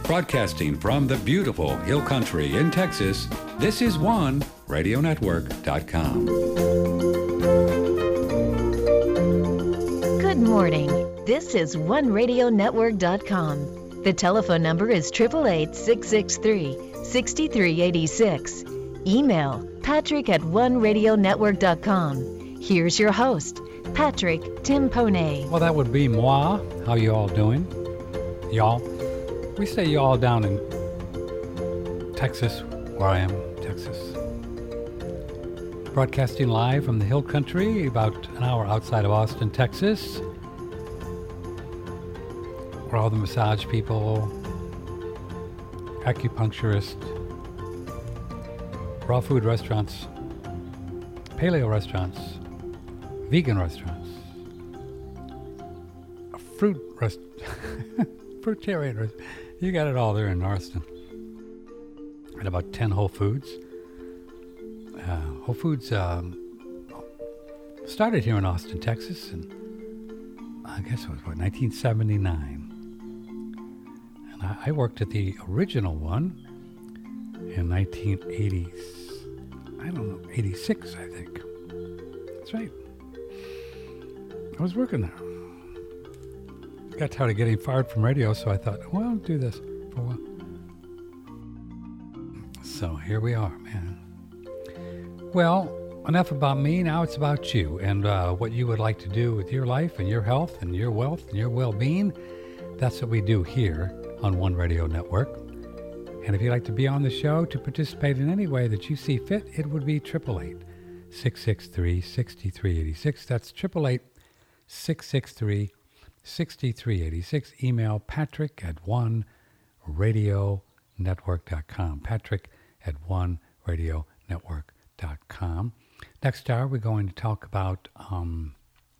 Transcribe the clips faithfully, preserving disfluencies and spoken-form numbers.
Broadcasting from the beautiful Hill Country in Texas, this is one radio network dot com. Good morning. This is one radio network dot com. The telephone number is eight eight eight, six six three, six three eight six. Email patrick at one radio network dot com. Here's your host, Patrick Timpone. Well, that would be moi. How you all doing? Y'all? We say y'all down in Texas, where I am, Texas. Broadcasting live from the Hill Country, about an hour outside of Austin, Texas, where all the massage people, acupuncturists, raw food restaurants, paleo restaurants, vegan restaurants, fruit rest, fruitarian restaurants. You got it all there in Austin. And about ten Whole Foods. Uh, Whole Foods um, started here in Austin, Texas, and I guess it was what, nineteen seventy-nine. And I, I worked at the original one in nineteen eighties. I don't know, eighty-six, I think. That's right. I was working there. Got tired of getting fired from radio, so I thought, well, I'll do this for a while. So here we are, man. Well, enough about me. Now it's about you and uh, what you would like to do with your life and your health and your wealth and your well-being. That's what we do here on One Radio Network. And if you'd like to be on the show to participate in any way that you see fit, it would be eight eight eight, six six three, six three eight six. That's eight eight eight, six six three, six three eight six. Email patrick at one radio network dot com. Patrick at one radio network dot com. Next hour, we're going to talk about um,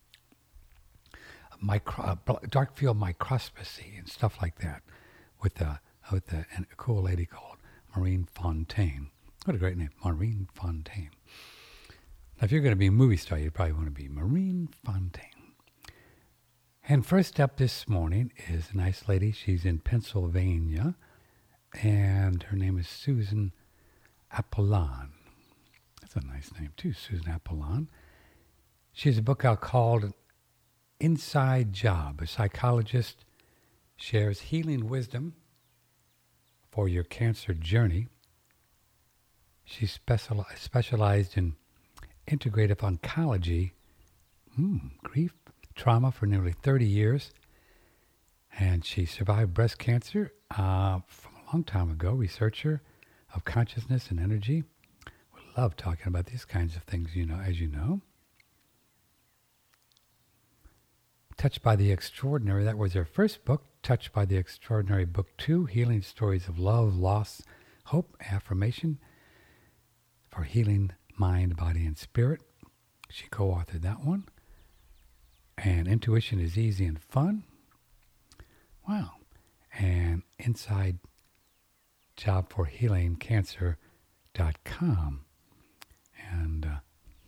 micro, uh, dark field microscopy and stuff like that with, uh, with uh, a cool lady called Maureen Fontaine. What a great name, Maureen Fontaine. Now, if you're going to be a movie star, you probably want to be Maureen Fontaine. And first up this morning is a nice lady. She's in Pennsylvania, and her name is Susan Apollon. That's a nice name, too, Susan Apollon. She has a book out called Inside Job. A psychologist shares healing wisdom for your cancer journey. She's special, specialized in integrative oncology, mm, grief, trauma for nearly thirty years, and she survived breast cancer uh, from a long time ago. Researcher of consciousness and energy. We love talking about these kinds of things, you know, as you know. Touched by the Extraordinary, that was her first book. Touched by the Extraordinary, book two, Healing Stories of Love, Loss, Hope, Affirmation for Healing Mind, Body, and Spirit. She co-authored that one. And Intuition is Easy and Fun. Wow. And Inside Job for Healing Cancer dot com. And uh,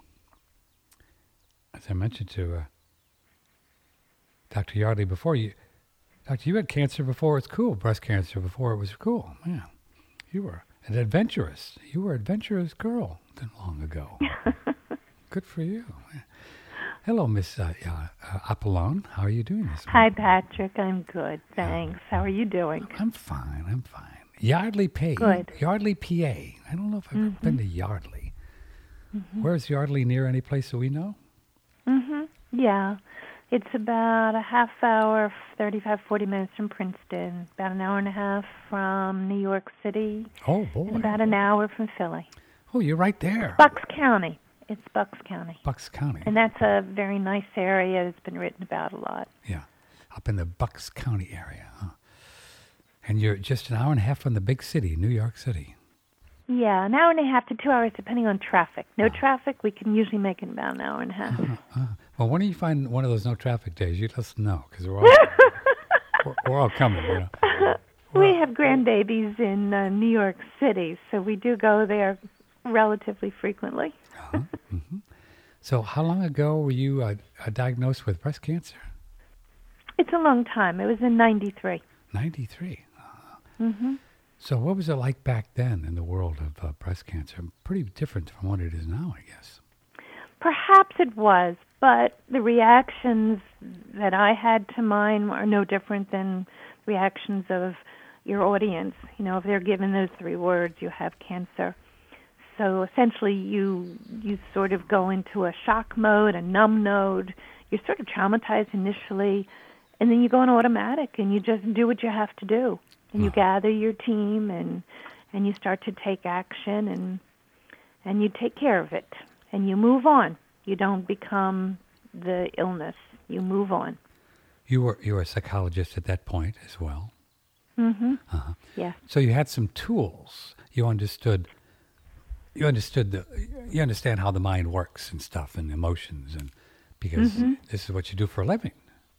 as I mentioned to uh, Doctor Yardley before, you, Doctor, you had cancer before it's cool, breast cancer before it was cool. Man, you were an adventurous. You were an adventurous girl not long ago. Good for you. Man. Hello, Miss uh, uh, Apollon. How are you doing this morning? Hi, Patrick. I'm good, thanks. How are you doing? I'm fine. I'm fine. Yardley, P A. Good. Yardley, P A. I don't know if I've mm-hmm. ever been to Yardley. Mm-hmm. Where's Yardley, near any place that we know? Mm-hmm. Yeah. It's about a half hour, thirty-five, forty minutes from Princeton, about an hour and a half from New York City. Oh, boy. And about an hour from Philly. Oh, you're right there. Bucks County. It's Bucks County. Bucks County. And that's a very nice area. It's been written about a lot. Yeah, up in the Bucks County area. Huh? And you're just an hour and a half from the big city, New York City. Yeah, an hour and a half to two hours, depending on traffic. No uh-huh. traffic, we can usually make it about an hour and a half. Uh-huh. Uh-huh. Well, when do you find one of those no traffic days? You let us know, because we're all we're, we're all coming. You know, we have grandbabies in uh, New York City, so we do go there relatively frequently. uh-huh. Mm-hmm. So, how long ago were you uh, diagnosed with breast cancer? It's a long time. It was in ninety-three. ninety-three. Uh, Mm-hmm. So what was it like back then in the world of uh, breast cancer? Pretty different from what it is now, I guess. Perhaps it was, but the reactions that I had to mine are no different than reactions of your audience. You know, if they're given those three words, you have cancer. So essentially you you sort of go into a shock mode, a numb mode. You're sort of traumatized initially, and then you go on automatic and you just do what you have to do. And you Oh. gather your team and and you start to take action and and you take care of it. And you move on. You don't become the illness. You move on. You were you were a psychologist at that point as well. Mm-hmm. Uh-huh. Yeah. So you had some tools. You understood. You understood the. You understand how the mind works and stuff and emotions, and because Mm-hmm. this is what you do for a living.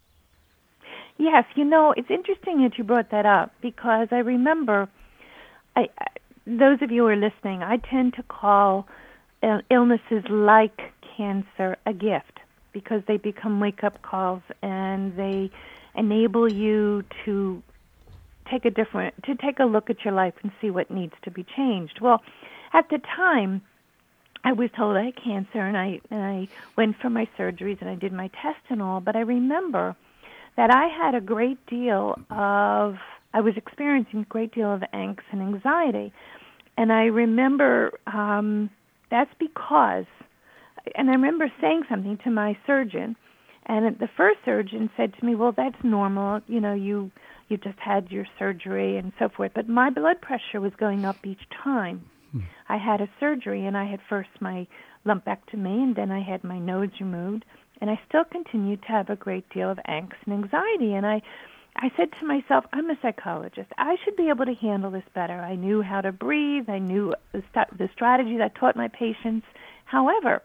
Yes, you know, it's interesting that you brought that up because I remember, I, I those of you who are listening, I tend to call uh, illnesses like cancer a gift because they become wake-up calls and they enable you to take a different, to take a look at your life and see what needs to be changed. Well, at the time, I was told I had cancer and I, and I went for my surgeries and I did my test and all, but I remember that I had a great deal of, I was experiencing a great deal of angst and anxiety. And I remember um, that's because, and I remember saying something to my surgeon, and the first surgeon said to me, well, that's normal, you know, you you just had your surgery and so forth. But my blood pressure was going up each time. Hmm. I had a surgery, and I had first my lumpectomy, and then I had my nodes removed. And I still continued to have a great deal of angst and anxiety. And I, I said to myself, I'm a psychologist. I should be able to handle this better. I knew how to breathe. I knew the, st- the strategies I taught my patients. However,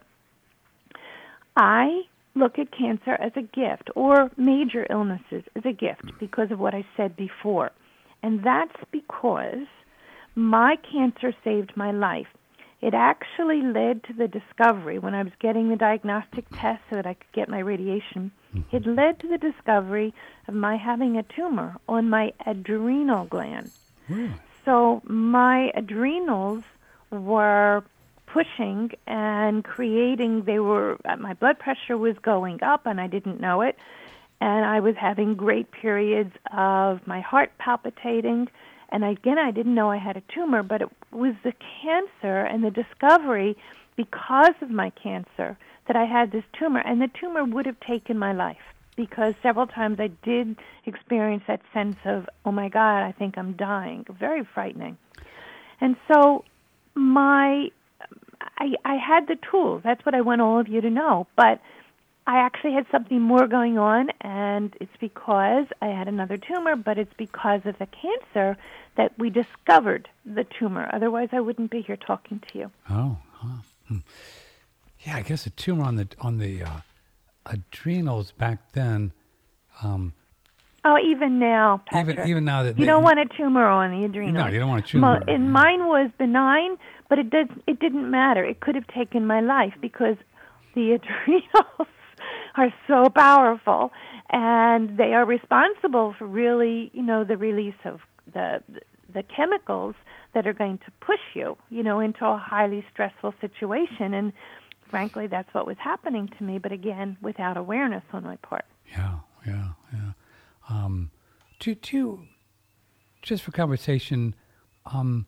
I look at cancer as a gift, or major illnesses as a gift, because of what I said before. And that's because my cancer saved my life. It actually led to the discovery, when I was getting the diagnostic test so that I could get my radiation, mm-hmm. it led to the discovery of my having a tumor on my adrenal gland. Really? So my adrenals were pushing and creating, they were, my blood pressure was going up and I didn't know it. And I was having great periods of my heart palpitating. And again, I didn't know I had a tumor, but it was the cancer and the discovery because of my cancer that I had this tumor. And the tumor would have taken my life because several times I did experience that sense of, oh my God, I think I'm dying. Very frightening. And so my, I, I had the tools. That's what I want all of you to know. But I actually had something more going on, and it's because I had another tumor, but it's because of the cancer that we discovered the tumor. Otherwise, I wouldn't be here talking to you. Oh, huh. hmm. Yeah, I guess a tumor on the on the uh, adrenals back then. Um, oh, even now, Patrick. Even even now that you they, don't want a tumor on the adrenals. No, you don't want a tumor. Mo- and mine was benign, but it did it didn't matter. It could have taken my life because the adrenals are so powerful, and they are responsible for really, you know, the release of the the chemicals that are going to push you, you know, into a highly stressful situation. And frankly, that's what was happening to me, but again, without awareness on my part. Yeah, yeah, yeah. Um, do, do you, just for conversation, um,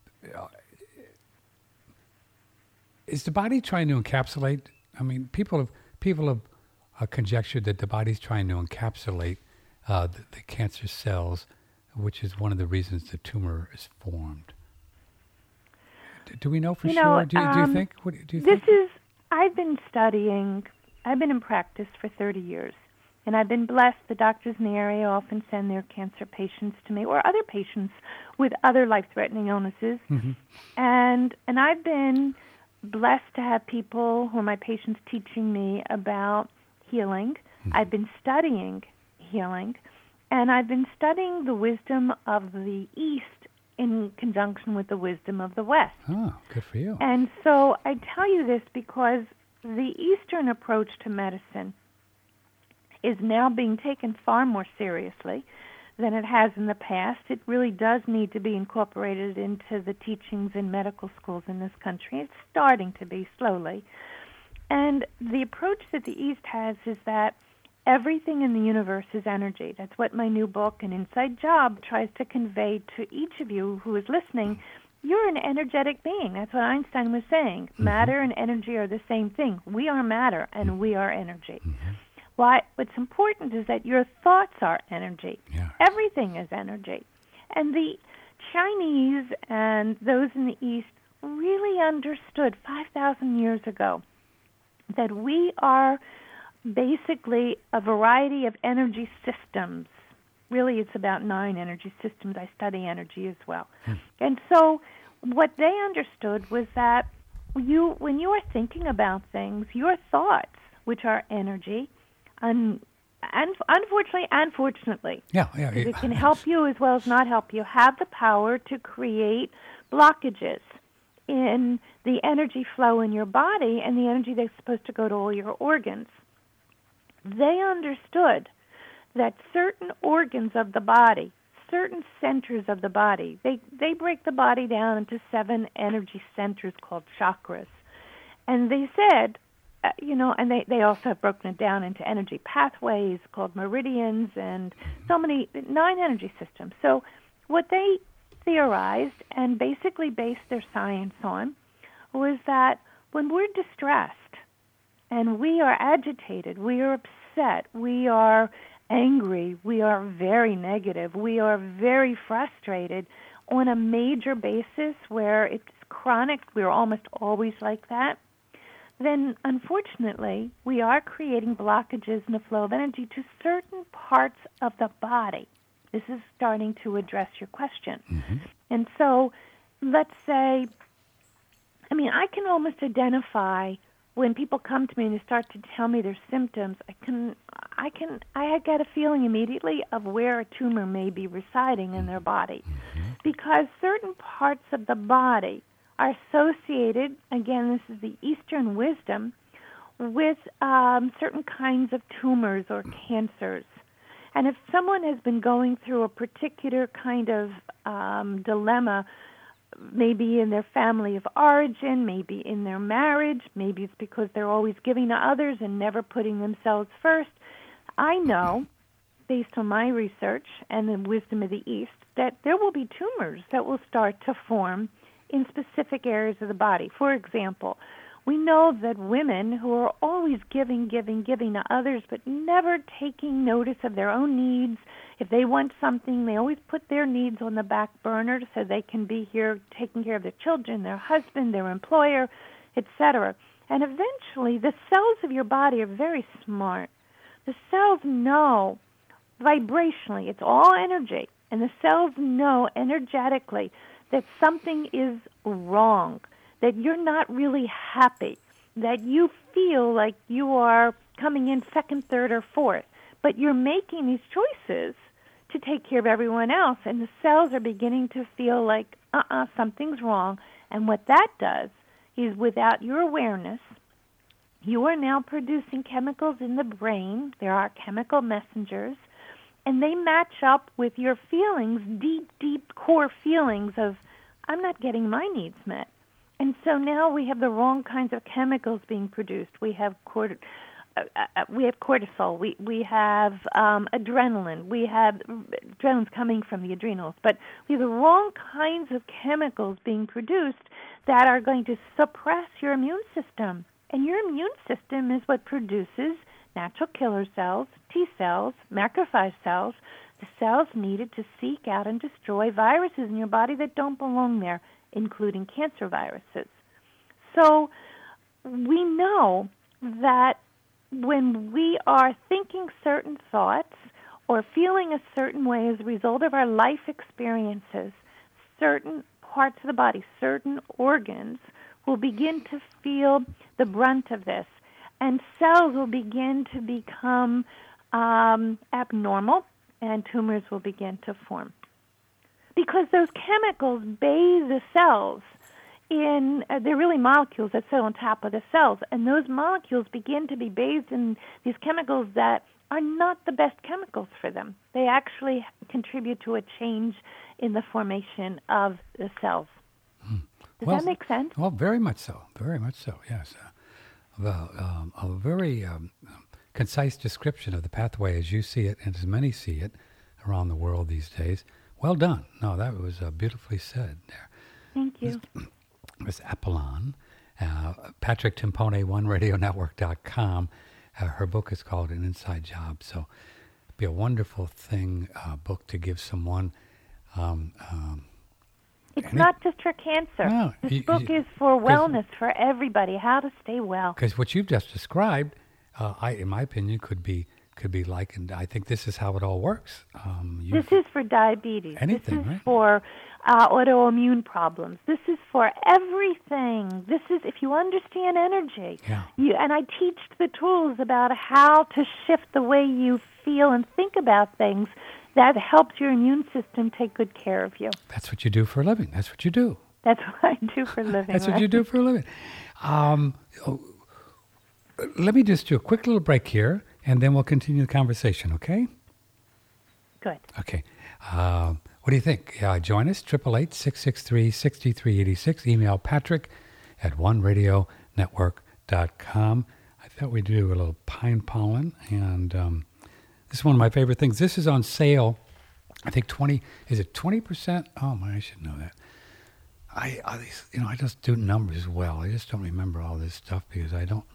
is the body trying to encapsulate? I mean, people have people have uh, conjectured that the body's trying to encapsulate uh, the, the cancer cells, which is one of the reasons the tumor is formed. Do, do we know for you sure? Know, do, um, do you think? What, do you this think? is. I've been studying. I've been in practice for thirty years, and I've been blessed. The doctors in the area often send their cancer patients to me, or other patients with other life-threatening illnesses, Mm-hmm. and and I've been blessed to have people who are my patients teaching me about healing. Mm-hmm. I've been studying healing, and I've been studying the wisdom of the East in conjunction with the wisdom of the West. Oh, good for you. And so I tell you this because the Eastern approach to medicine is now being taken far more seriously than it has in the past. It really does need to be incorporated into the teachings in medical schools in this country. It's starting to be slowly. And the approach that the East has is that everything in the universe is energy. That's what my new book, An Inside Job, tries to convey to each of you who is listening. You're an energetic being. That's what Einstein was saying. Mm-hmm. Matter and energy are the same thing. We are matter, and we are energy. Mm-hmm. Why, what's important is that your thoughts are energy. Yeah. Everything is energy. And the Chinese and those in the East really understood five thousand years ago that we are basically a variety of energy systems. Really, it's about nine energy systems. I study energy as well. Hmm. And so what they understood was that you, when you are thinking about things, your thoughts, which are energy, un, un, unfortunately and fortunately, yeah, yeah, it can help you as well as not help you, have the power to create blockages in the energy flow in your body and the energy that's supposed to go to all your organs. They understood that certain organs of the body, certain centers of the body, they, they break the body down into seven energy centers called chakras. And they said, uh, you know, and they, they also have broken it down into energy pathways called meridians and so many, nine energy systems. So what they theorized and basically based their science on was that when we're distressed and we are agitated, we are upset, we are angry, we are very negative, we are very frustrated on a major basis where it's chronic, we're almost always like that, then unfortunately we are creating blockages in the flow of energy to certain parts of the body. This is starting to address your question. Mm-hmm. And so let's say, I mean, I can almost identify when people come to me and they start to tell me their symptoms, I can, I can, I get a feeling immediately of where a tumor may be residing in their body, mm-hmm. because certain parts of the body are associated. Again, this is the Eastern wisdom with um, certain kinds of tumors or cancers. And if someone has been going through a particular kind of um, dilemma, maybe in their family of origin, maybe in their marriage, maybe it's because they're always giving to others and never putting themselves first, I know, based on my research and the wisdom of the East, that there will be tumors that will start to form in specific areas of the body. For example, we know that women who are always giving, giving, giving to others, but never taking notice of their own needs, if they want something, they always put their needs on the back burner so they can be here taking care of their children, their husband, their employer, et cetera. And eventually, the cells of your body are very smart. The cells know vibrationally, it's all energy, and the cells know energetically that something is wrong, that you're not really happy, that you feel like you are coming in second, third, or fourth, but you're making these choices to take care of everyone else, and the cells are beginning to feel like, uh-uh, something's wrong. And what that does is, without your awareness, you are now producing chemicals in the brain. There are chemical messengers, and they match up with your feelings, deep, deep core feelings of, I'm not getting my needs met. And so now we have the wrong kinds of chemicals being produced. We have cort- uh, uh, we have cortisol. We we have um, adrenaline. We have adrenaline's coming from the adrenals, but we have the wrong kinds of chemicals being produced that are going to suppress your immune system. And your immune system is what produces natural killer cells, T cells, macrophage cells, the cells needed to seek out and destroy viruses in your body that don't belong there, including cancer viruses. So we know that when we are thinking certain thoughts or feeling a certain way as a result of our life experiences, certain parts of the body, certain organs will begin to feel the brunt of this, and cells will begin to become um, abnormal, and tumors will begin to form. Because those chemicals bathe the cells in, uh, they're really molecules that sit on top of the cells, and those molecules begin to be bathed in these chemicals that are not the best chemicals for them. They actually contribute to a change in the formation of the cells. Hmm. Does well, that make sense? Well, very much so. Very much so, yes. Uh, well, um, a very um, concise description of the pathway as you see it and as many see it around the world these days. Well done. No, that was uh, beautifully said there. Thank you. Miz Apollon, uh, Patrick Timpone, one radio network dot com. Uh, her book is called An Inside Job. So it'd be a wonderful thing, uh, book to give someone. Um, um, it's any, not just for cancer. No, this you, book you, is for wellness, for everybody, how to stay well. Because what you've just described, uh, I, in my opinion, could be could be likened. I think this is how it all works. Um, this is for diabetes. Anything, this is right? for uh, autoimmune problems. This is for everything. This is if you understand energy. Yeah. You, and I teach the tools about how to shift the way you feel and think about things. That helps your immune system take good care of you. That's what you do for a living. That's what you do. That's what I do for a living. That's right? what you do for a living. Um, oh, let me just do a quick little break here, and then we'll continue the conversation, okay? Good. Okay. Uh, what do you think? Uh, join us, eight eight eight, six six three, six three eight six. Email Patrick at one radio network dot com. I thought we'd do a little pine pollen, and um, this is one of my favorite things. This is on sale. I think twenty, is it twenty percent? Oh, my, I should know that. I, I, you know, I just do numbers well. I just don't remember all this stuff because I don't.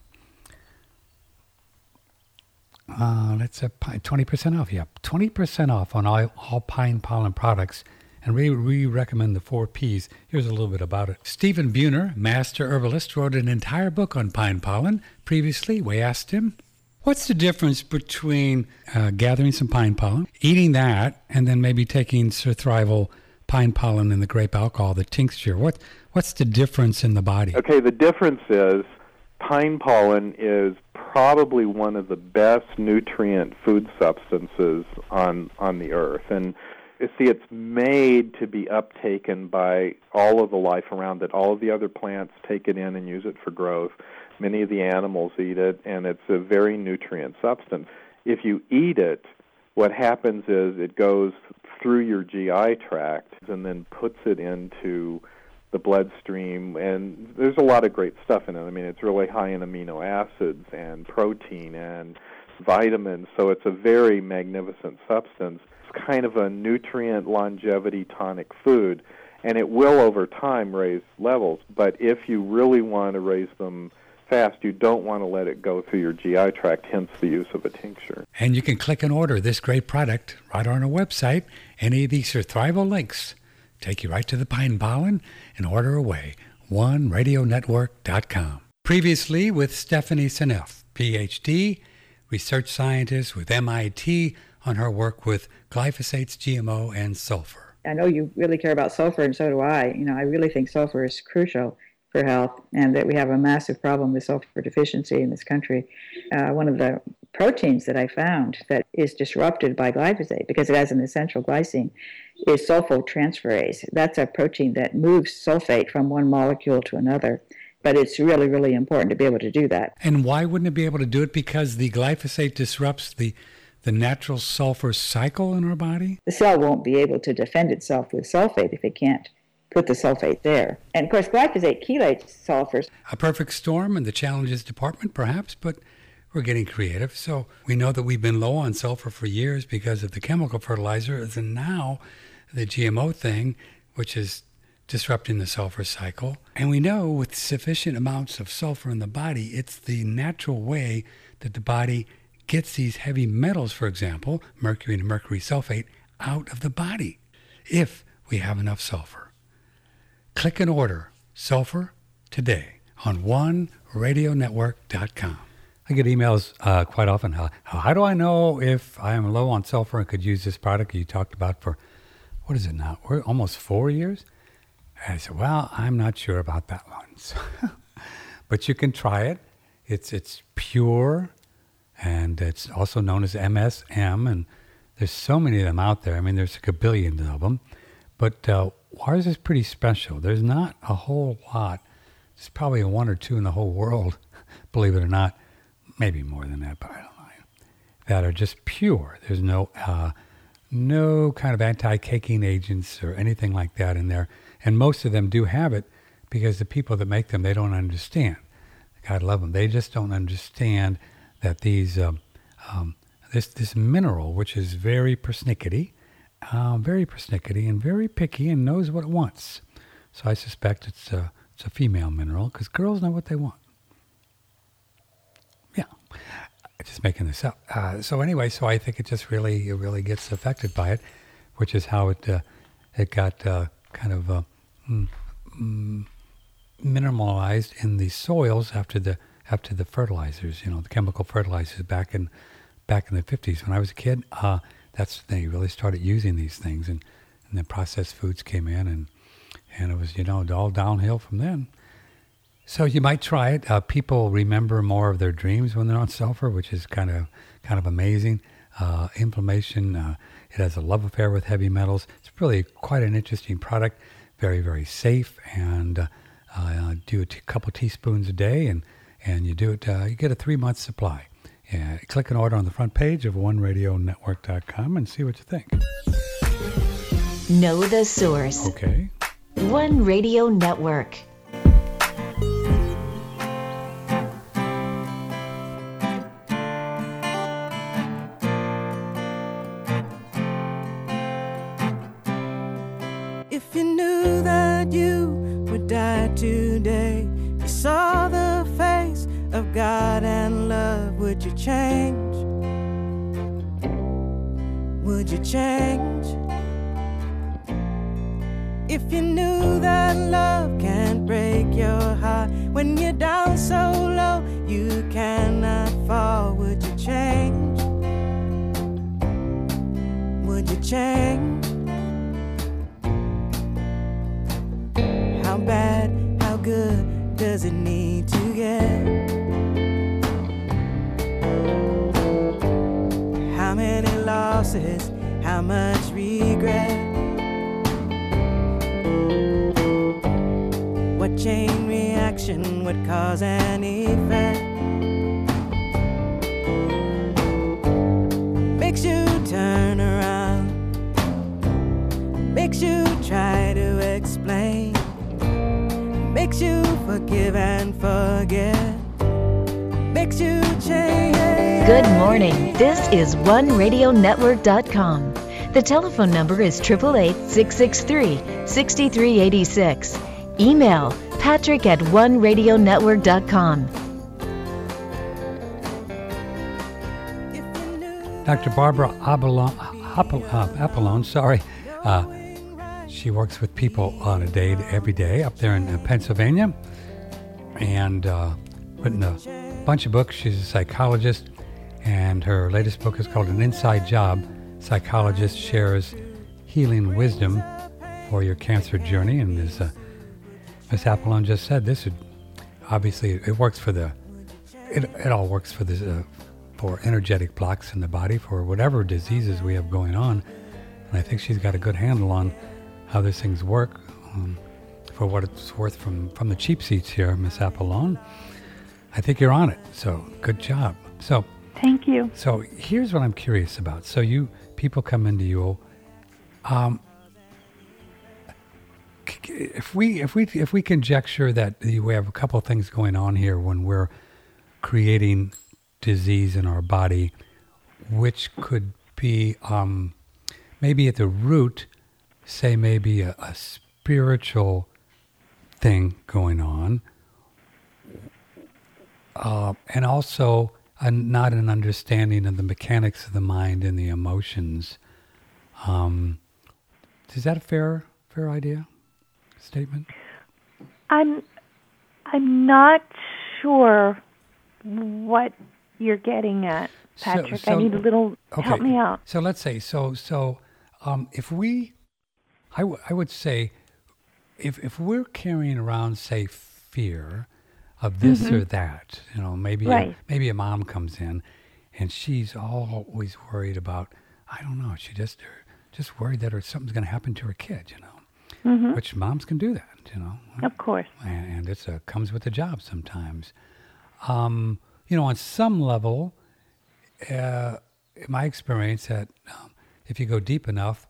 Uh, that's a twenty percent off. Yeah, twenty percent off on all, all pine pollen products. And we, we recommend the four Ps. Here's a little bit about it. Stephen Buhner, master herbalist, wrote an entire book on pine pollen. Previously, we asked him, what's the difference between uh, gathering some pine pollen, eating that, and then maybe taking surthrival pine pollen and the grape alcohol, the tincture? What What's the difference in the body? Okay, the difference is pine pollen is probably one of the best nutrient food substances on on the earth. And you see, it's made to be uptaken by all of the life around it. All of the other plants take it in and use it for growth. Many of the animals eat it, and it's a very nutrient substance. If you eat it, what happens is it goes through your G I tract and then puts it into the bloodstream, and there's a lot of great stuff in it. I mean, it's really high in amino acids and protein and vitamins, so it's a very magnificent substance. It's kind of a nutrient longevity tonic food, and it will over time raise levels, but if you really want to raise them fast, you don't want to let it go through your G I tract, hence the use of a tincture. And you can click and order this great product right on our website. Any of these surthrival links take you right to the pine pollen and order away. one radio network dot com. Previously with Stephanie Seneff, P H D, research scientist with M I T, on her work with glyphosates, G M O, and sulfur. I know you really care about sulfur, and so do I. You know, I really think sulfur is crucial for health, and that we have a massive problem with sulfur deficiency in this country. Uh, one of the proteins that I found that is disrupted by glyphosate, because it has an essential glycine, is sulfotransferase. That's a protein that moves sulfate from one molecule to another, but it's really, really important to be able to do that. And why wouldn't it be able to do it? Because the glyphosate disrupts the, the natural sulfur cycle in our body? The cell won't be able to defend itself with sulfate if it can't put the sulfate there. And of course, glyphosate chelates sulfurs. A perfect storm in the challenges department, perhaps, but we're getting creative. So we know that we've been low on sulfur for years because of the chemical fertilizers, and now the G M O thing, which is disrupting the sulfur cycle. And we know with sufficient amounts of sulfur in the body, it's the natural way that the body gets these heavy metals, for example, mercury and mercury sulfate, out of the body, if we have enough sulfur. Click and order sulfur today on one radio network dot com. I get emails uh, quite often. How, how do I know if I am low on sulfur and could use this product you talked about for, what is it now? We're almost four years? And I said, well, I'm not sure about that one. So, but you can try it. It's it's pure, and it's also known as M S M, and there's so many of them out there. I mean, there's like a billion of them. But uh, ours is pretty special. There's not a whole lot. There's probably a one or two in the whole world, believe it or not. Maybe more than that, but I don't know. that are just pure. There's no uh, no kind of anti-caking agents or anything like that in there. And most of them do have it because the people that make them, they don't understand. God love them. They just don't understand that these um, um, this this mineral, which is very persnickety, uh, very persnickety and very picky and knows what it wants. So I suspect it's a, it's a female mineral because girls know what they want. Yeah, just making this up. Uh, so anyway, so I think it just really, it really gets affected by it, which is how it uh, it got uh, kind of uh, mm, mm, minimalized in the soils after the after the fertilizers, you know, the chemical fertilizers back in back in the fifties. When I was a kid, uh, that's when they really started using these things, and, and then processed foods came in, and and it was, you know, all downhill from then. So you might try it. Uh, people remember more of their dreams when they're on sulfur, which is kind of kind of amazing. Uh, inflammation, uh, it has a love affair with heavy metals. It's really quite an interesting product, very, very safe, and uh, uh, do a t- couple teaspoons a day, and, and you do it, uh, you get a three-month supply. Yeah, click an order on the front page of one radio network dot com and see what you think. Know the source. Okay. One Radio Network. If you knew that you would die today, you saw the face of God and love, would you change? Would you change? If you knew that love can't break your heart, when you're down so low you cannot fall, would you change? Would you change? How bad, how good does it need to get? How many losses, how much regret? What chain reaction would cause an effect? Makes you turn around, makes you try to explain, makes you forgive and forget, makes you change. Good morning. This is one radio network dot com. The telephone number is eight eight eight, six six three, six three eight six. Email patrick at one radio network dot com. Doctor Barbara Apollon, Apollon sorry, uh, she works with people on a day, every day up there in uh, Pennsylvania, and uh, written a bunch of books. She's a psychologist, and her latest book is called An Inside Job. Psychologist shares healing wisdom for your cancer journey, and as uh, Miss Apollon just said, this would obviously it works for the it it all works for the uh, for energetic blocks in the body for whatever diseases we have going on, and I think she's got a good handle on how these things work. Um, for what it's worth, from from the cheap seats here, Miss Apollon, I think you're on it. So good job. So thank you. So here's what I'm curious about. So you people come into you. Um, If we if we if we conjecture that we have a couple of things going on here when we're creating disease in our body, which could be um, maybe at the root, say maybe a, a spiritual thing going on, uh, and also a, not an understanding of the mechanics of the mind and the emotions. Um, is that a fair fair idea? Statement? I'm I'm not sure what you're getting at, Patrick. So, so, I need a little okay. help me out. So let's say so so um, if we, I, w- I would say, if if we're carrying around, say, fear of this mm-hmm. or that, you know, maybe right. a, maybe a mom comes in and she's always worried about, I don't know, she just just worried that or something's going to happen to her kid, you know. Mm-hmm. Which moms can do that, you know. Of course. And, and it's a, comes with the job sometimes. Um, you know, on some level, uh, in my experience, that um, if you go deep enough,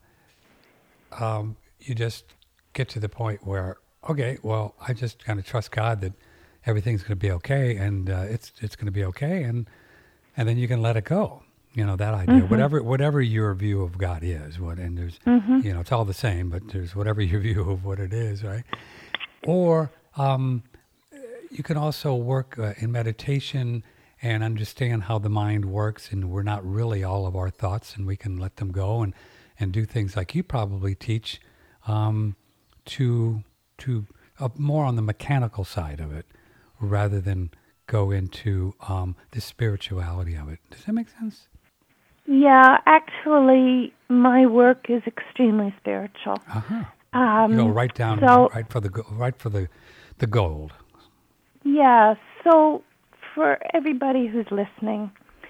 um, you just get to the point where, okay, well, I just kind of trust God that everything's going to be okay, and uh, it's it's going to be okay, and and then you can let it go. You know, that idea, mm-hmm. whatever whatever your view of God is, what and there's, mm-hmm. you know, it's all the same, but there's whatever your view of what it is, right? Or um, you can also work uh, in meditation and understand how the mind works, and we're not really all of our thoughts, and we can let them go and, and do things like you probably teach um, to to uh, more on the mechanical side of it, rather than go into um, the spirituality of it. Does that make sense? Yeah, actually, my work is extremely spiritual. Uh-huh. Um, you go right down, so, right for the right for the the gold. Yeah. So, for everybody who's listening,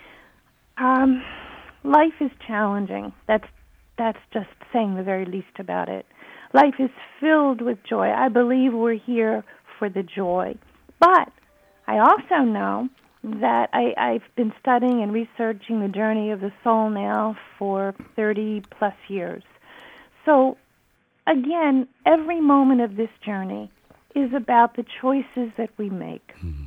um, life is challenging. That's that's just saying the very least about it. Life is filled with joy. I believe we're here for the joy, but I also know that I, I've been studying and researching the journey of the soul now for thirty plus years. So, again, every moment of this journey is about the choices that we make. Mm-hmm.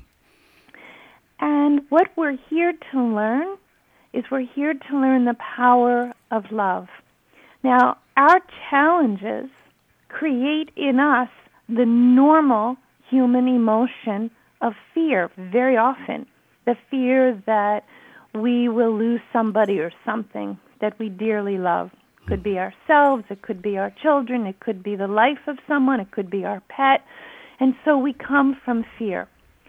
And what we're here to learn is we're here to learn the power of love. Now, our challenges create in us the normal human emotion of fear very often. The fear that we will lose somebody or something that we dearly love. It could be ourselves, it could be our children, it could be the life of someone, it could be our pet. And so we come from fear.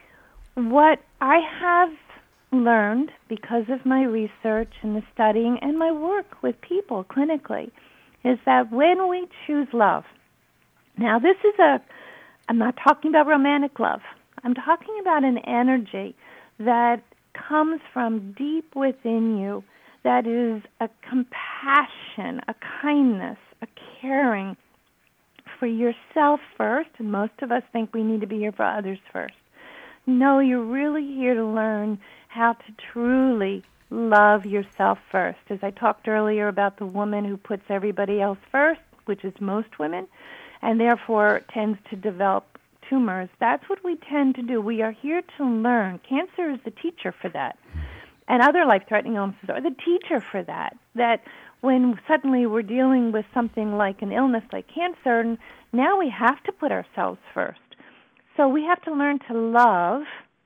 What I have learned because of my research and the studying and my work with people clinically is that when we choose love, now this is a, I'm not talking about romantic love, I'm talking about an energy that comes from deep within you, that is a compassion, a kindness, a caring for yourself first, and most of us think we need to be here for others first. No, you're really here to learn how to truly love yourself first. As I talked earlier about the woman who puts everybody else first, which is most women, and therefore tends to develop tumors, that's what we tend to do. We are here to learn. Cancer is the teacher for that. And other life-threatening illnesses are the teacher for that. That when suddenly we're dealing with something like an illness like cancer, now we have to put ourselves first. So we have to learn to love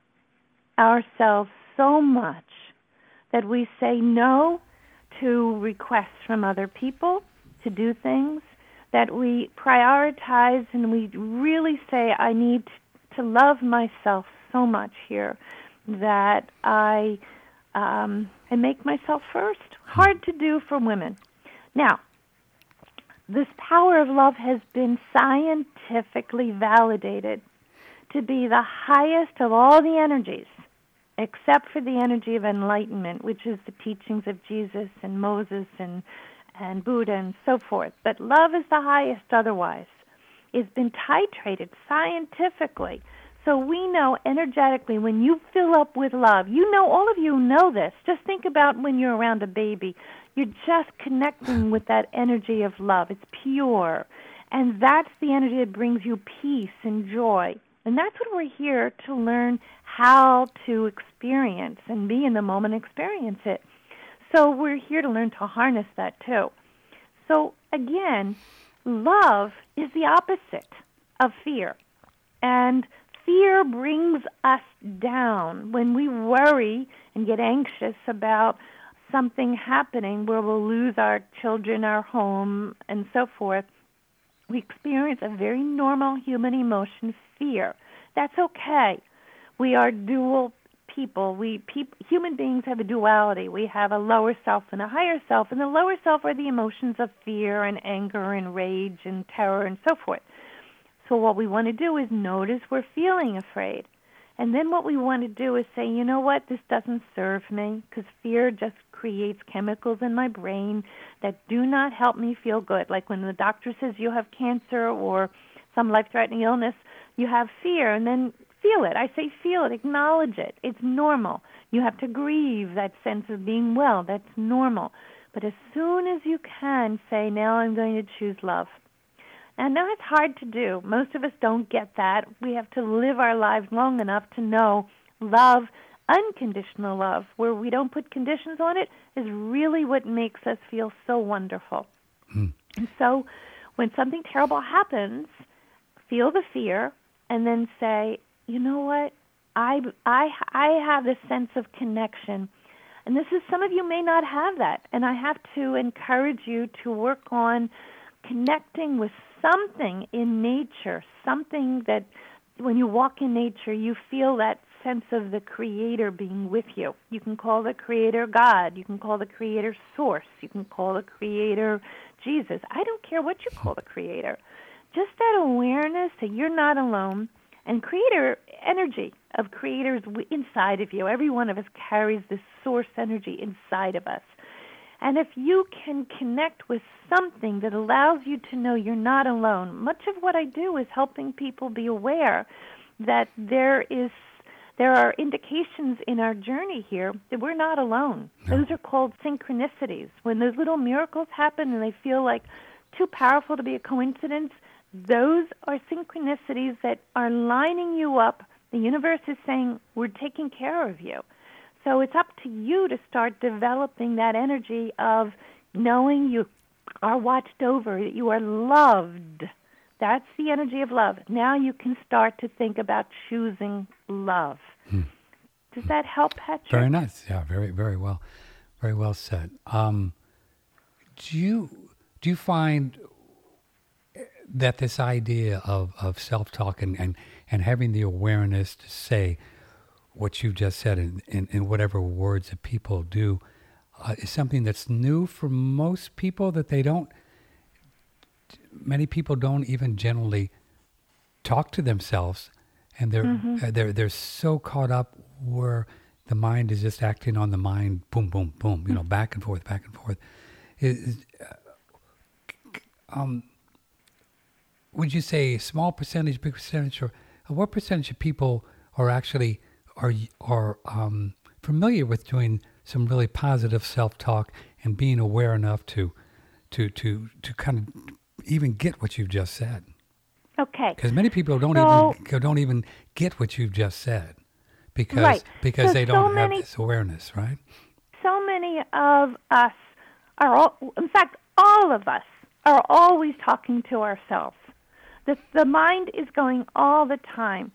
ourselves so much that we say no to requests from other people to do things, that we prioritize and we really say, I need to love myself so much here that I, um, I make myself first. Hard to do for women. Now, this power of love has been scientifically validated to be the highest of all the energies, except for the energy of enlightenment, which is the teachings of Jesus and Moses and and Buddha and so forth. But love is the highest otherwise. It's been titrated scientifically. So we know energetically when you fill up with love, you know, all of you know this. Just think about when you're around a baby. You're just connecting with that energy of love. It's pure. And that's the energy that brings you peace and joy. And that's what we're here to learn how to experience and be in the moment, experience it. So we're here to learn to harness that too. So again, love is the opposite of fear. And fear brings us down. When we worry and get anxious about something happening where we'll lose our children, our home, and so forth, we experience a very normal human emotion, fear. That's okay. We are dual people. We peop, human beings have a duality. We have a lower self and a higher self, and the lower self are the emotions of fear and anger and rage and terror and so forth. So what we want to do is notice we're feeling afraid. And then what we want to do is say, you know what, this doesn't serve me, because fear just creates chemicals in my brain that do not help me feel good. Like when the doctor says you have cancer or some life-threatening illness, you have fear, and then feel it. I say feel it, acknowledge it. It's normal. You have to grieve that sense of being well. That's normal. But as soon as you can, say, now I'm going to choose love. And now it's hard to do. Most of us don't get that. We have to live our lives long enough to know love, unconditional love, where we don't put conditions on it, is really what makes us feel so wonderful. Mm. And so when something terrible happens, feel the fear and then say, you know what, I, I, I have this sense of connection. And this is, some of you may not have that. And I have to encourage you to work on connecting with something in nature, something that when you walk in nature, you feel that sense of the Creator being with you. You can call the Creator God. You can call the Creator Source. You can call the Creator Jesus. I don't care what you call the Creator. Just that awareness that you're not alone, and Creator energy of Creators inside of you. Every one of us carries this source energy inside of us. And if you can connect with something that allows you to know you're not alone, much of what I do is helping people be aware that there is there are indications in our journey here that we're not alone. No. Those are called synchronicities. When those little miracles happen and they feel like too powerful to be a coincidence, those are synchronicities that are lining you up. The universe is saying, we're taking care of you. So it's up to you to start developing that energy of knowing you are watched over, that you are loved. That's the energy of love. Now you can start to think about choosing love. Hmm. Does that help, Patrick? Very nice. Yeah, very, very well. Very well said. Um, do you do you find that this idea of, of self-talk and, and, and having the awareness to say what you just said in, in, in whatever words that people do uh, is something that's new for most people, that they don't, many people don't even generally talk to themselves, and they're, mm-hmm. uh, they're, they're so caught up where the mind is just acting on the mind, boom, boom, boom, you mm-hmm. know, back and forth, back and forth. Is, uh, um, would you say small percentage, big percentage, or uh, what percentage of people are actually are are um, familiar with doing some really positive self-talk and being aware enough to to to to kind of even get what you've just said? Okay. Because many people don't so, even don't even get what you've just said because right. because so, they don't so have many, this awareness, right? So many of us are all, in fact, all of us are always talking to ourselves. The the mind is going all the time.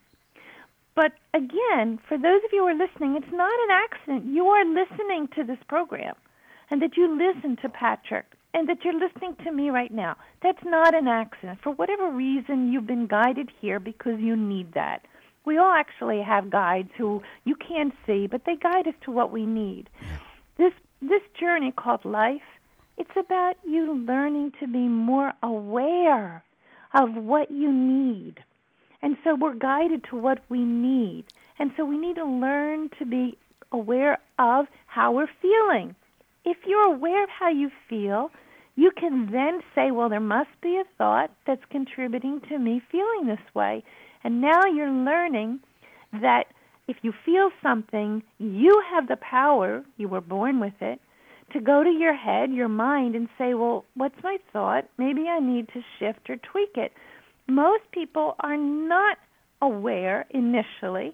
But again, for those of you who are listening, it's not an accident. You are listening to this program, and that you listen to Patrick, and that you're listening to me right now. That's not an accident. For whatever reason, you've been guided here because you need that. We all actually have guides who you can't see, but they guide us to what we need. This this journey called life, it's about you learning to be more aware of what you need. And so we're guided to what we need. And so we need to learn to be aware of how we're feeling. If you're aware of how you feel, you can then say, well, there must be a thought that's contributing to me feeling this way. And now you're learning that if you feel something, you have the power, you were born with it, to go to your head, your mind, and say, well, what's my thought? Maybe I need to shift or tweak it. Most people are not aware initially,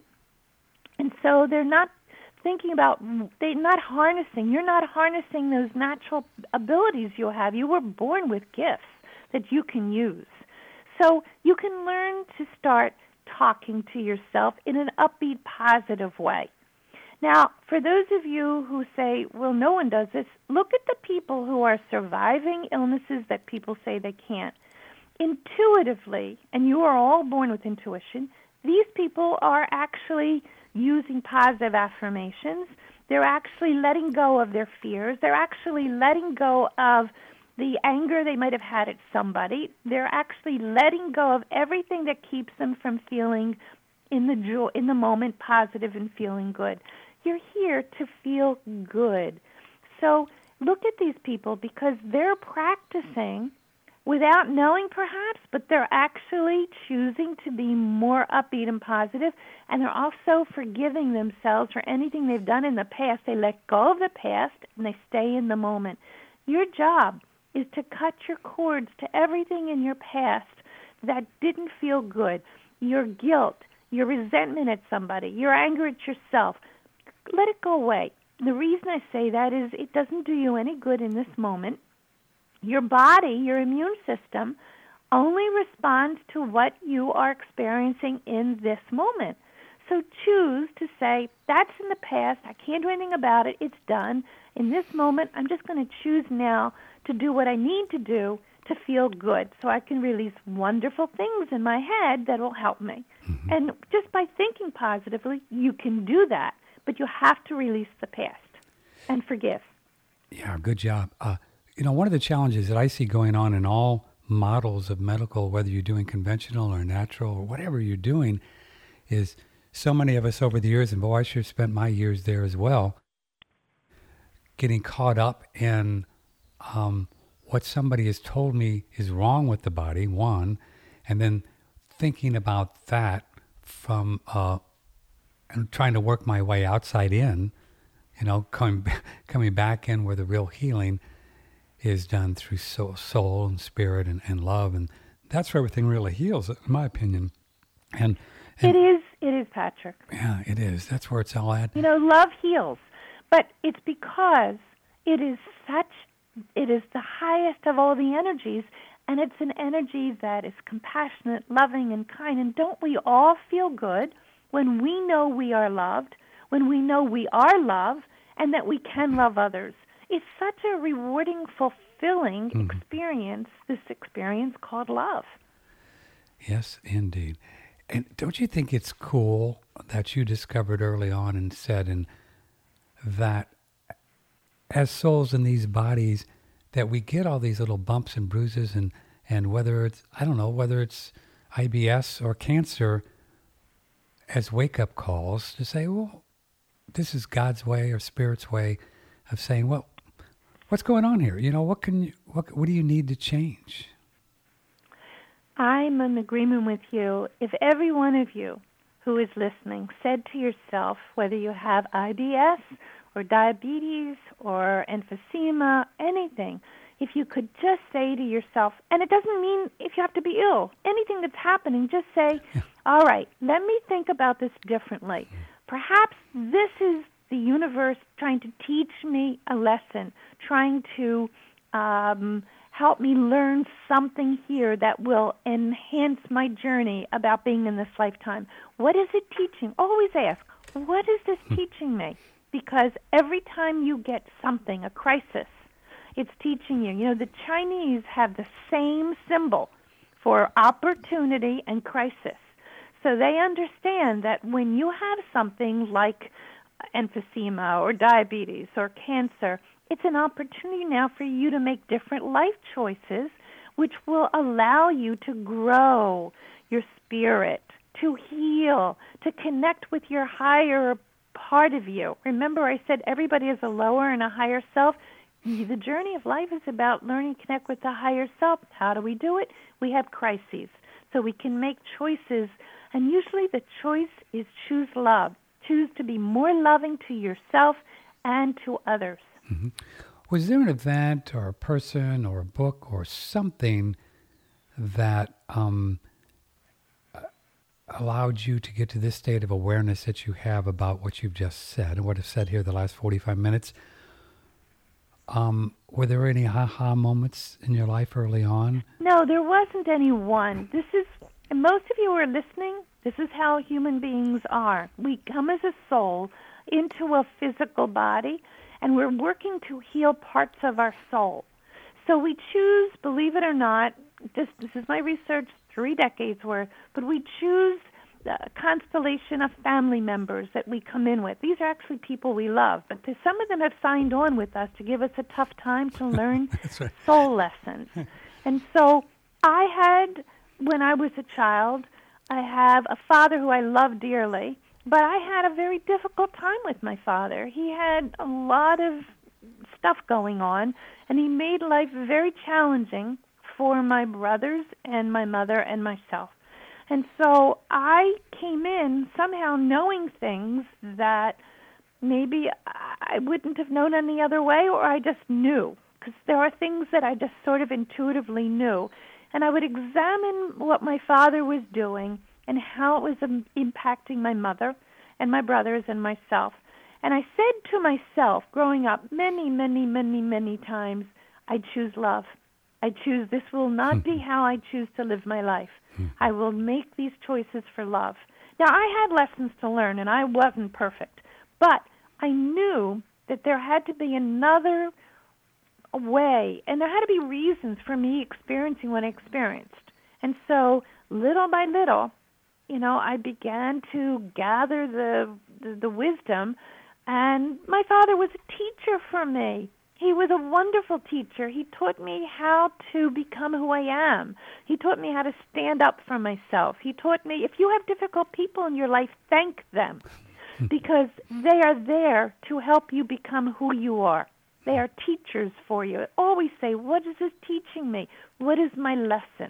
and so they're not thinking about, they're not harnessing. You're not harnessing those natural abilities you have. You were born with gifts that you can use. So you can learn to start talking to yourself in an upbeat, positive way. Now, for those of you who say, well, no one does this, look at the people who are surviving illnesses that people say they can't. Intuitively, and you are all born with intuition, these people are actually using positive affirmations. They're actually letting go of their fears. They're actually letting go of the anger they might have had at somebody. They're actually letting go of everything that keeps them from feeling in the joy, in the moment, positive and feeling good. You're here to feel good. So look at these people because they're practicing without knowing perhaps, but they're actually choosing to be more upbeat and positive, and they're also forgiving themselves for anything they've done in the past. They let go of the past, and they stay in the moment. Your job is to cut your cords to everything in your past that didn't feel good, your guilt, your resentment at somebody, your anger at yourself. Let it go away. The reason I say that is it doesn't do you any good in this moment. Your body, your immune system, only responds to what you are experiencing in this moment. So choose to say, that's in the past, I can't do anything about it, it's done. In this moment, I'm just going to choose now to do what I need to do to feel good so I can release wonderful things in my head that will help me. Mm-hmm. And just by thinking positively, you can do that, but you have to release the past and forgive. Yeah, good job. Uh, you know, one of the challenges that I see going on in all models of medical, whether you're doing conventional or natural or whatever you're doing, is so many of us over the years, and boy, I sure spent my years there as well, getting caught up in um, what somebody has told me is wrong with the body, one, and then thinking about that from uh, and trying to work my way outside in, you know, coming coming back in where the real healing is done through soul, soul and spirit and, and love, and that's where everything really heals, in my opinion. And, and it is, it is, Patrick. Yeah, it is. That's where it's all at. You know, love heals, but it's because it is such. It is the highest of all the energies, and it's an energy that is compassionate, loving, and kind. And don't we all feel good when we know we are loved, when we know we are loved, and that we can love others? It's such a rewarding, fulfilling mm-hmm. experience, this experience called love. Yes, indeed. And don't you think it's cool that you discovered early on and said and that as souls in these bodies, that we get all these little bumps and bruises, and, and whether it's, I don't know, whether it's I B S or cancer, as wake-up calls to say, well, this is God's way or Spirit's way of saying, well, what's going on here? You know, what can you, what, what do you need to change? I'm in agreement with you. If every one of you who is listening said to yourself, whether you have I B S or diabetes or emphysema, anything, if you could just say to yourself, and it doesn't mean if you have to be ill, anything that's happening, just say, yeah. all right, let me think about this differently. Perhaps this is the universe trying to teach me a lesson, trying to um, help me learn something here that will enhance my journey about being in this lifetime. What is it teaching? Always ask, what is this teaching me? Because every time you get something, a crisis, it's teaching you. You know, the Chinese have the same symbol for opportunity and crisis. So they understand that when you have something like emphysema or diabetes or cancer, it's an opportunity now for you to make different life choices which will allow you to grow your spirit, to heal, to connect with your higher part of you. Remember, I said everybody has a lower and a higher self. The journey of life is about learning to connect with the higher self. How do we do it? We have crises. So we can make choices, and usually the choice is choose love. Choose to be more loving to yourself and to others. Mm-hmm. Was there an event or a person or a book or something that um, allowed you to get to this state of awareness that you have about what you've just said and what I've said here the last forty-five minutes? Um, were there any aha moments in your life early on? No, there wasn't any one. This is, and most of you who are listening, this is how human beings are. We come as a soul into a physical body, and we're working to heal parts of our soul. So we choose, believe it or not, this, this is my research, three decades worth, but we choose a constellation of family members that we come in with. These are actually people we love, but some of them have signed on with us to give us a tough time to learn right. soul lessons. And so I had, when I was a child, I have a father who I love dearly, but I had a very difficult time with my father. He had a lot of stuff going on, and he made life very challenging for my brothers and my mother and myself. And so I came in somehow knowing things that maybe I wouldn't have known any other way, or I just knew, because there are things that I just sort of intuitively knew. And I would examine what my father was doing and how it was um, impacting my mother and my brothers and myself. And I said to myself, growing up many, many, many, many times, I choose love. I choose, this will not be how I choose to live my life. I will make these choices for love. Now, I had lessons to learn, and I wasn't perfect. But I knew that there had to be another way, and there had to be reasons for me experiencing what I experienced. And so, little by little, you know, I began to gather the the, the wisdom, and my father was a teacher for me. He was a wonderful teacher. He taught me how to become who I am. He taught me how to stand up for myself. He taught me, if you have difficult people in your life, thank them, because they are there to help you become who you are. They are teachers for you. I always say, what is this teaching me? What is my lesson?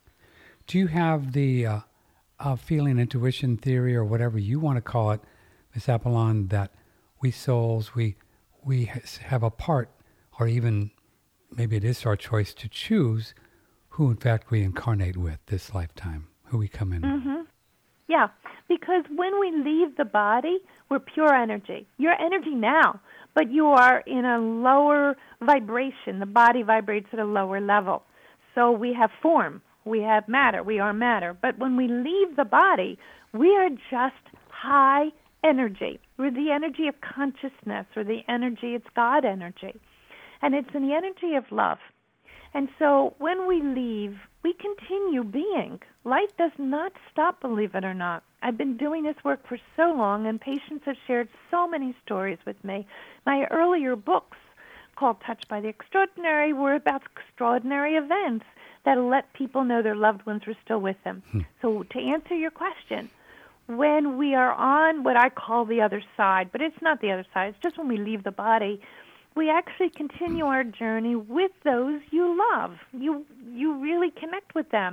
Do you have the uh, uh, feeling, intuition, theory, or whatever you want to call it, Miss Apollon, that we souls, we we have a part, or even maybe it is our choice to choose who in fact we incarnate with this lifetime, who we come in Mm-hmm. with? Yeah, because when we leave the body, we're pure energy. You're energy now, but you are in a lower vibration. The body vibrates at a lower level. So we have form, we have matter, we are matter. But when we leave the body, we are just high energy. We're the energy of consciousness, or the energy, it's God energy. And it's in the energy of love. And so when we leave, we continue being. Life does not stop, believe it or not. I've been doing this work for so long, and patients have shared so many stories with me. My earlier books, called Touched by the Extraordinary, were about extraordinary events that let people know their loved ones were still with them. Hmm. So to answer your question, when we are on what I call the other side, but it's not the other side, it's just when we leave the body, we actually continue our journey with those you love. You you really connect with them.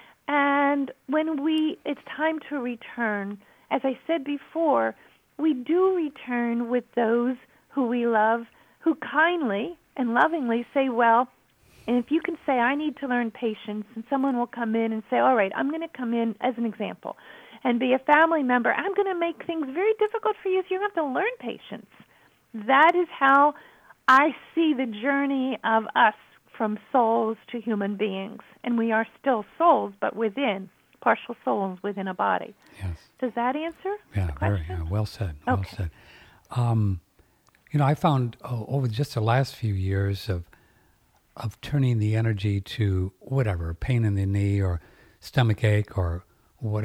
And when we it's time to return, as I said before, we do return with those who we love, who kindly and lovingly say, well, and if you can say, I need to learn patience, and someone will come in and say, all right, I'm going to come in as an example and be a family member. I'm going to make things very difficult for you, so you have to learn patience. That is how I see the journey of us from souls to human beings. And we are still souls, but within, partial souls within a body. Yes. Does that answer yeah, the question? Very, yeah, well said, well Okay. said. Um, you know, I found oh, over just the last few years of of turning the energy to whatever, pain in the knee or stomach ache or what,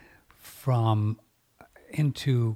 from into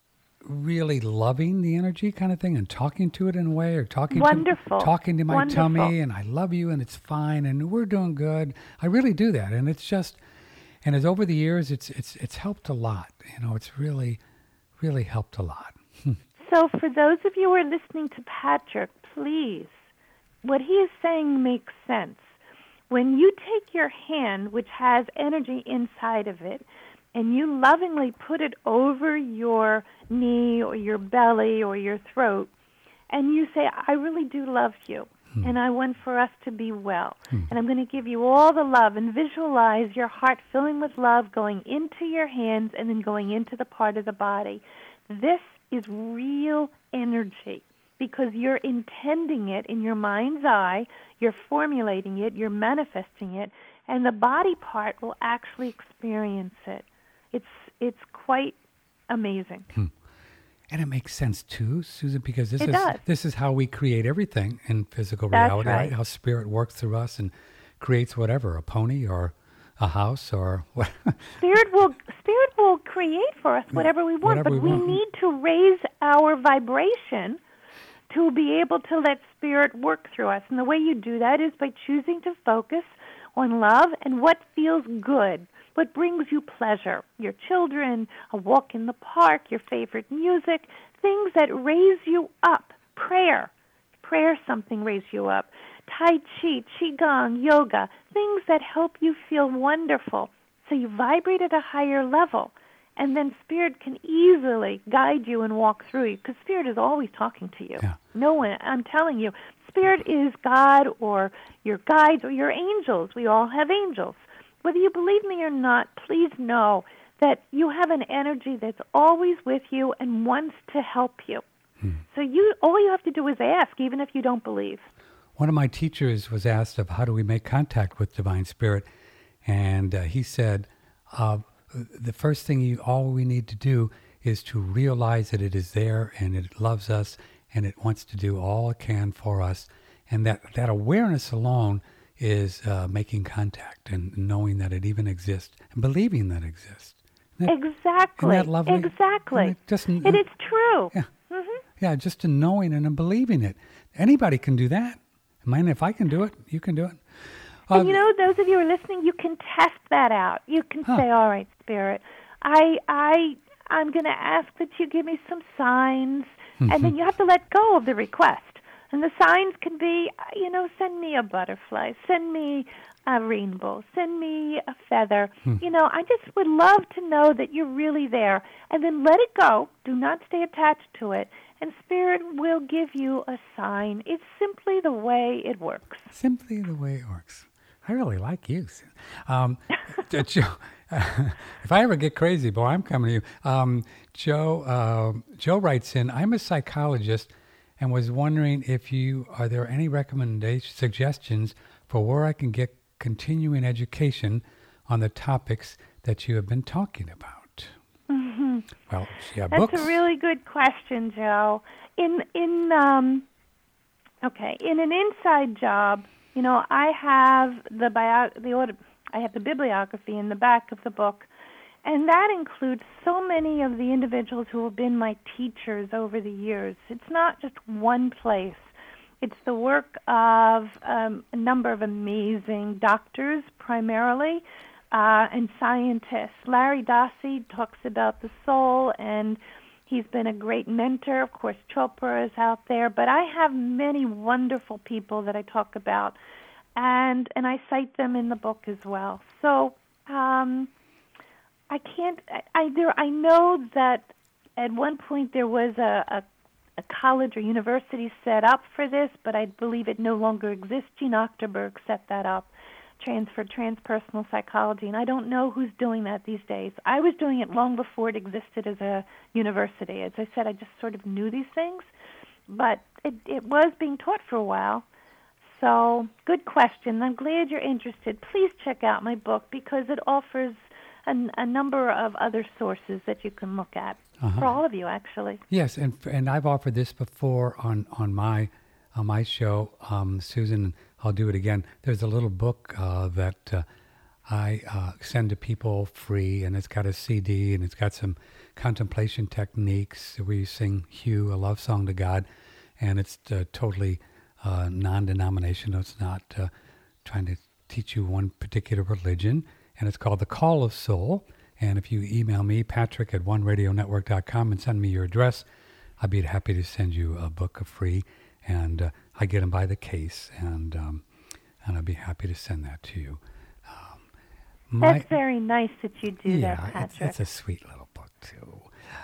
really loving the energy kind of thing and talking to it in a way, or talking Wonderful. to talking to my Wonderful. tummy, and I love you and it's fine and we're doing good. I really do that, and it's just, and as over the years, it's it's it's helped a lot. You know, it's really, really helped a lot. So for those of you who are listening to Patrick, please, what he is saying makes sense. When you take your hand, which has energy inside of it, and you lovingly put it over your knee or your belly or your throat, and you say, I really do love you, hmm. and I want for us to be well, hmm. and I'm going to give you all the love, and visualize your heart filling with love going into your hands and then going into the part of the body. This is real energy, because you're intending it in your mind's eye, you're formulating it, you're manifesting it, and the body part will actually experience it. It's it's quite amazing. Hmm. And it makes sense too, Susan, because this it is does. this is how we create everything in physical That's reality, right. right? How spirit works through us and creates whatever, a pony or a house or what. Spirit will spirit will create for us whatever we want, Whatever but we we want. need to raise our vibration to be able to let spirit work through us. And the way you do that is by choosing to focus on love and what feels good, what brings you pleasure. Your children, a walk in the park, your favorite music, things that raise you up. Prayer. prayer something raise you up. Tai Chi, Qigong, yoga, things that help you feel wonderful. So you vibrate at a higher level. And then Spirit can easily guide you and walk through you, because Spirit is always talking to you. Yeah. No one, I'm telling you, Spirit is God or your guides or your angels. We all have angels. Whether you believe me or not, please know that you have an energy that's always with you and wants to help you. Hmm. So you, all you have to do is ask, even if you don't believe. One of my teachers was asked of how do we make contact with Divine Spirit, and uh, he said, uh, the first thing you, all we need to do is to realize that it is there and it loves us and it wants to do all it can for us. And that, that awareness alone is uh, making contact and knowing that it even exists and believing that it exists. Isn't that, exactly. Isn't that lovely? Exactly. Isn't it, just, it is true. Yeah. Mm-hmm. Yeah, just in knowing and in believing it. Anybody can do that. I mean, if I can do it, you can do it. And you know, those of you who are listening, you can test that out. You can huh. say, all right, Spirit, I, I, I'm going to ask that you give me some signs, mm-hmm. and then you have to let go of the request. And the signs can be, you know, send me a butterfly, send me a rainbow, send me a feather. Hmm. You know, I just would love to know that you're really there. And then let it go. Do not stay attached to it. And Spirit will give you a sign. It's simply the way it works. Simply the way it works. I really like you. Um, Joe, if I ever get crazy, boy, I'm coming to you. Um, Joe, uh, Joe writes in, I'm a psychologist and was wondering if you, are there any recommendations, suggestions for where I can get continuing education on the topics that you have been talking about? Mm-hmm. Well, yeah, That's books. a really good question, Joe. In, in, um, okay, in an inside job, you know, I have the bio, the order, I have the bibliography in the back of the book, and that includes so many of the individuals who have been my teachers over the years. It's not just one place. It's the work of um, a number of amazing doctors, primarily, uh, and scientists. Larry Dossey talks about the soul, and he's been a great mentor. Of course, Chopra is out there, but I have many wonderful people that I talk about, and and I cite them in the book as well. So um, I can't. I, I there. I know that at one point there was a, a a college or university set up for this, but I believe it no longer exists. Gene Ochterberg set that up, transfer transpersonal psychology, and I don't know who's doing that these days. I was doing it long before it existed as a university. As I said, I just sort of knew these things, but it, it was being taught for a while. So, good question. I'm glad you're interested. Please check out my book because it offers an, a number of other sources that you can look at, uh-huh. for all of you, actually. Yes, and and I've offered this before on, on my on my show, um, Susan. I'll do it again. There's a little book uh, that uh, I uh, send to people free, and it's got a C D, and it's got some contemplation techniques where you sing Hugh, a love song to God, and it's uh, totally uh, non-denominational. It's not uh, trying to teach you one particular religion, and it's called The Call of Soul. And if you email me, Patrick at one radio network dot com, and send me your address, I'd be happy to send you a book of free. And uh, I get them by the case, and um, and I'd be happy to send that to you. Um, my, That's very nice that you do yeah, that, Patrick. It's, it's a sweet little book, too.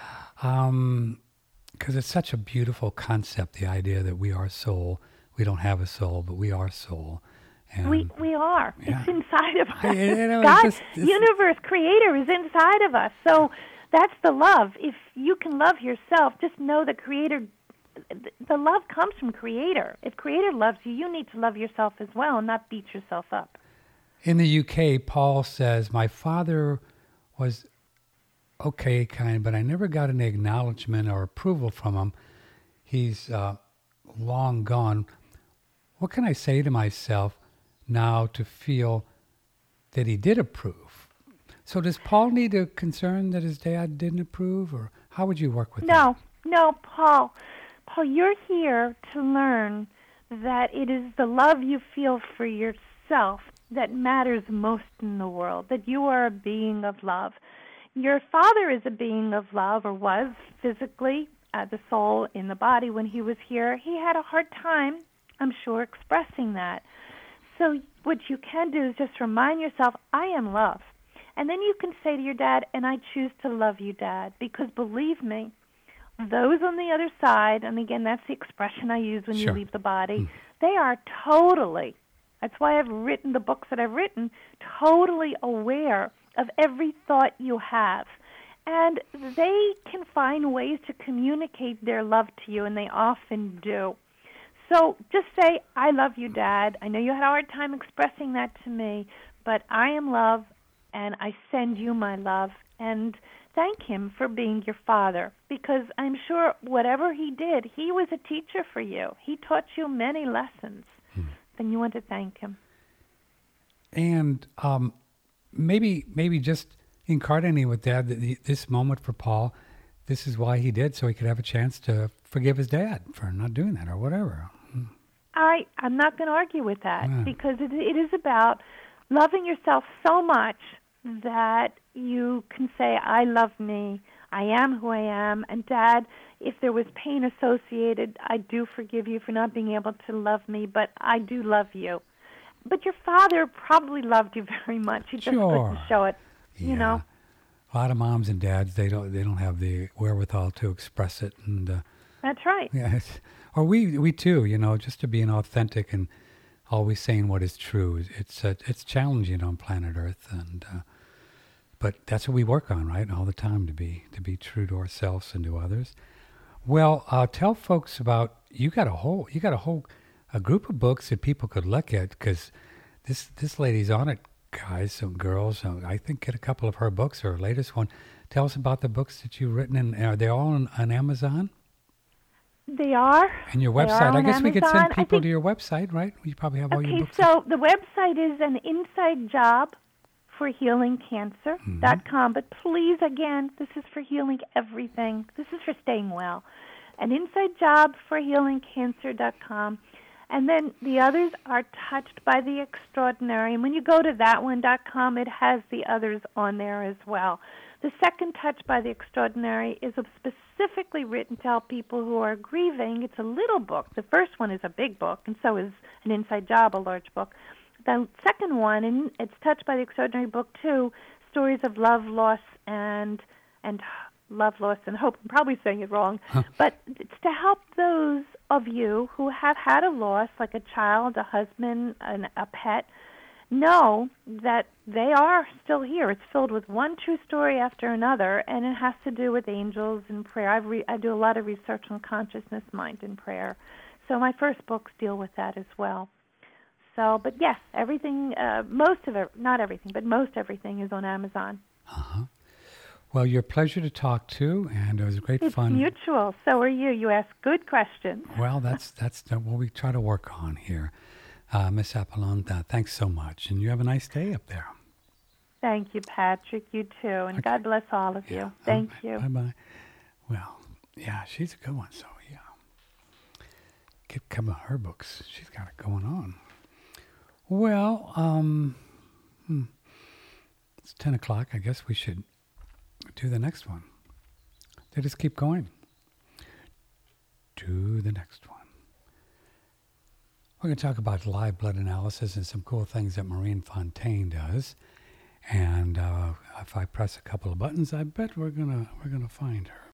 Um, because it's such a beautiful concept, the idea that we are soul. We don't have a soul, but we are soul. And we we are. Yeah. It's inside of us. I, you know, God, just, universe, creator is inside of us. So that's the love. If you can love yourself, just know that creator, the love comes from creator. If creator loves you, you need to love yourself as well and not beat yourself up. In the U K, Paul says, my father was okay, kind, but I never got any acknowledgement or approval from him. He's uh, long gone. What can I say to myself now to feel that he did approve? So does Paul need a concern that his dad didn't approve, or how would you work with no, that? No, no, Paul. Paul, you're here to learn that it is the love you feel for yourself that matters most in the world, that you are a being of love. Your father is a being of love, or was physically, uh, the soul in the body when he was here, he had a hard time, I'm sure, expressing that. So what you can do is just remind yourself, I am love. And then you can say to your dad, and I choose to love you, Dad, because believe me, those on the other side, and again, that's the expression I use when Sure. you leave the body, Mm. they are totally, that's why I've written the books that I've written, totally aware of every thought you have. And they can find ways to communicate their love to you, and they often do. So just say, I love you, Dad. I know you had a hard time expressing that to me, but I am love, and I send you my love. And thank him for being your father, because I'm sure whatever he did, he was a teacher for you. He taught you many lessons. Hmm. Then you want to thank him. And um, maybe maybe just incarnating with Dad, the, this moment for Paul, this is why he did, so he could have a chance to forgive his dad for not doing that or whatever. I, I'm not going to argue with that, Yeah. because it, it is about loving yourself so much that you can say, I love me, I am who I am, and Dad, if there was pain associated, I do forgive you for not being able to love me, but I do love you. But your father probably loved you very much. He just Sure. couldn't show it, you Yeah. know. A lot of moms and dads, they don't they don't have the wherewithal to express it, and uh, That's right. yeah, it's, or we we too, you know, just to being authentic and always saying what is true. It's uh, it's challenging on planet Earth, and uh, but that's what we work on, right, all the time, to be to be true to ourselves and to others. Well, uh, tell folks about you got a whole you got a whole a group of books that people could look at, because this this lady's on it, guys and girls. Uh, I think get a couple of her books, her latest one. Tell us about the books that you've written, and are they all on, on Amazon? They are. And your They are website. I on guess we could Amazon. send I people think- to your website, right? You probably have all your Okay, books. so the website is an inside job for healing cancer dot com, but please, again, this is for healing everything. This is for staying well. An inside job for healing cancer dot com. And then the others are Touched by the Extraordinary. And when you go to that one dot com, it has the others on there as well. The second, Touched by the Extraordinary, is specifically written to help people who are grieving. It's a little book. The first one is a big book, and so is An Inside Job, a large book. The second one, and it's Touched by the Extraordinary book too, stories of love, loss, and and love, loss, and hope. I'm probably saying it wrong, Huh. but it's to help those of you who have had a loss, like a child, a husband, an, a pet, know that they are still here. It's filled with one true story after another, and it has to do with angels and prayer. I, re- I do a lot of research on consciousness, mind, and prayer. So my first books deal with that as well. So, but yes, everything, uh, most of it, not everything, but most everything is on Amazon. Uh-huh. Well, you're a pleasure to talk to, and it was great It's fun. mutual. So are you. You ask good questions. Well, that's that's the- what we try to work on here. Uh, Miss Apollon, thanks so much, and you have a nice day up there. Thank you, Patrick. You too. And Okay. God bless all of you. Thank you. Bye-bye. Well, yeah, she's a good one, so yeah. Get some of her books. She's got it going on. Well, um, hmm. It's ten o'clock. I guess we should do the next one. They just keep going. Do the next one. We're going to talk about live blood analysis and some cool things that Maureen Fontaine does. And uh, if I press a couple of buttons, I bet we're gonna we're gonna find her.